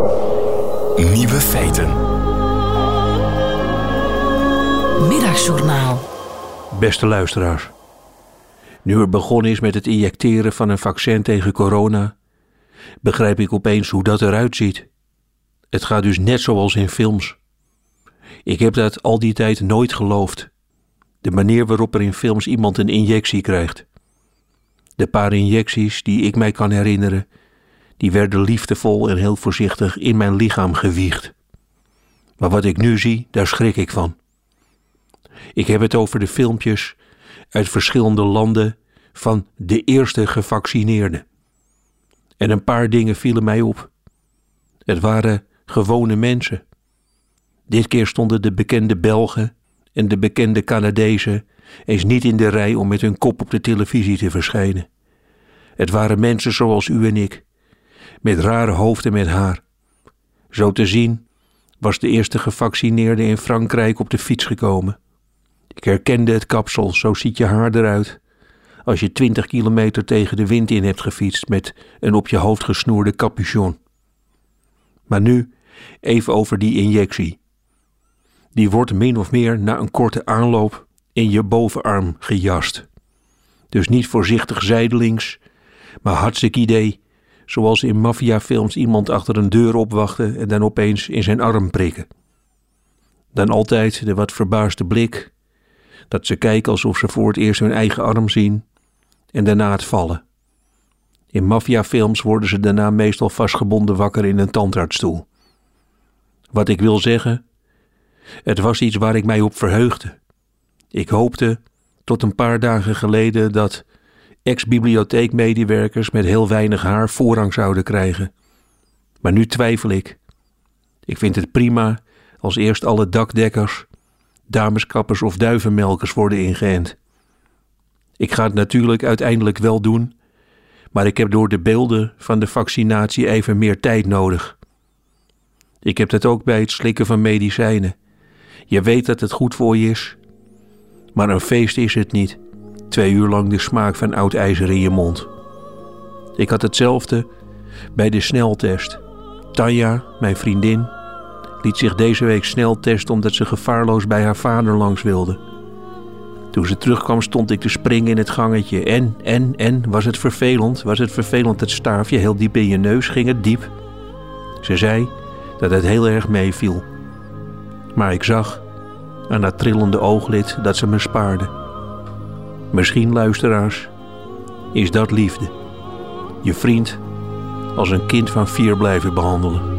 Nieuwe feiten. Middagjournaal. Beste luisteraars. Nu er begonnen is met het injecteren van een vaccin tegen corona, begrijp ik opeens hoe dat eruit ziet. Het gaat dus net zoals in films. Ik heb dat al die tijd nooit geloofd. De manier waarop er in films iemand een injectie krijgt. De paar injecties die ik mij kan herinneren, die werden liefdevol en heel voorzichtig in mijn lichaam gewiegd. Maar wat ik nu zie, daar schrik ik van. Ik heb het over de filmpjes uit verschillende landen van de eerste gevaccineerden. En een paar dingen vielen mij op. Het waren gewone mensen. Dit keer stonden de bekende Belgen en de bekende Canadezen eens niet in de rij om met hun kop op de televisie te verschijnen. Het waren mensen zoals u en ik, met rare hoofden met haar. Zo te zien was de eerste gevaccineerde in Frankrijk op de fiets gekomen. Ik herkende het kapsel, zo ziet je haar eruit als je 20 kilometer tegen de wind in hebt gefietst met een op je hoofd gesnoerde capuchon. Maar nu even over die injectie. Die wordt min of meer na een korte aanloop in je bovenarm gejast. Dus niet voorzichtig zijdelings, maar hartstikke idee, zoals in maffiafilms iemand achter een deur opwachten en dan opeens in zijn arm prikken. Dan altijd de wat verbaasde blik, dat ze kijken alsof ze voor het eerst hun eigen arm zien en daarna het vallen. In maffiafilms worden ze daarna meestal vastgebonden wakker in een tandartsstoel. Wat ik wil zeggen, het was iets waar ik mij op verheugde. Ik hoopte tot een paar dagen geleden dat ex-bibliotheekmedewerkers met heel weinig haar voorrang zouden krijgen. Maar nu twijfel ik. Ik vind het prima als eerst alle dakdekkers, dameskappers of duivenmelkers worden ingeënt. Ik ga het natuurlijk uiteindelijk wel doen, maar ik heb door de beelden van de vaccinatie even meer tijd nodig. Ik heb dat ook bij het slikken van medicijnen. Je weet dat het goed voor je is, maar een feest is het niet. 2 uur lang de smaak van oud ijzer in je mond. Ik had hetzelfde bij de sneltest. Tanja, mijn vriendin, liet zich deze week snel testen omdat ze gevaarloos bij haar vader langs wilde. Toen ze terugkwam stond ik te springen in het gangetje. En, was het vervelend? Was het vervelend, het staafje heel diep in je neus? Ging het diep? Ze zei dat het heel erg meeviel. Maar ik zag aan dat trillende ooglid dat ze me spaarde. Misschien, luisteraars, is dat liefde. Je vriend als een kind van 4 blijven behandelen.